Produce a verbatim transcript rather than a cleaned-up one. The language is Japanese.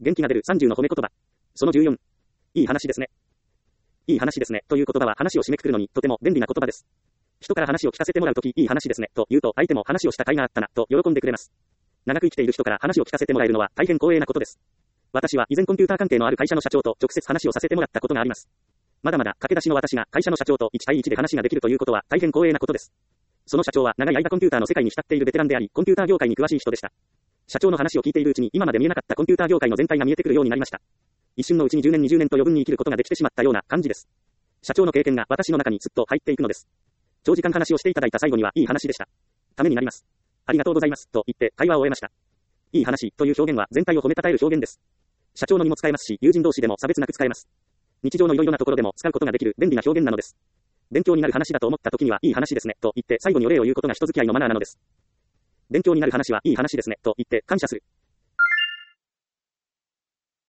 元気が出るさんじゅうの褒め言葉。そのじゅうよん。いい話ですね。いい話ですね。という言葉は話を締めくくるのにとても便利な言葉です。人から話を聞かせてもらうとき、いい話ですね、と言うと相手も話をした甲斐があったな、と喜んでくれます。長く生きている人から話を聞かせてもらえるのは大変光栄なことです。私は以前コンピューター関係のある会社の社長と直接話をさせてもらったことがあります。まだまだ駆け出しの私が会社の社長といち対いちで話ができるということは大変光栄なことです。その社長は長い間コンピューターの世界に浸っているベテランであり、コンピューター業界に詳しい人でした。社長の話を聞いているうちに今まで見えなかったコンピューター業界の全体が見えてくるようになりました。一瞬のうちにじゅうねんにじゅうねんと余分に生きることができてしまったような感じです。社長の経験が私の中にすっと入っていくのです。長時間話をしていただいた最後にはいい話でした。ためになります。ありがとうございます。と言って会話を終えました。いい話という表現は全体を褒めたたえる表現です。社長のにも使えますし、友人同士でも差別なく使えます。日常のいろいろなところでも使うことができる便利な表現なのです。勉強になる話だと思った時にはいい話ですね、と言って最後にお礼を言うことが人付き合いのマナーなのです。勉強になる話はいい話ですね、と言って感謝する。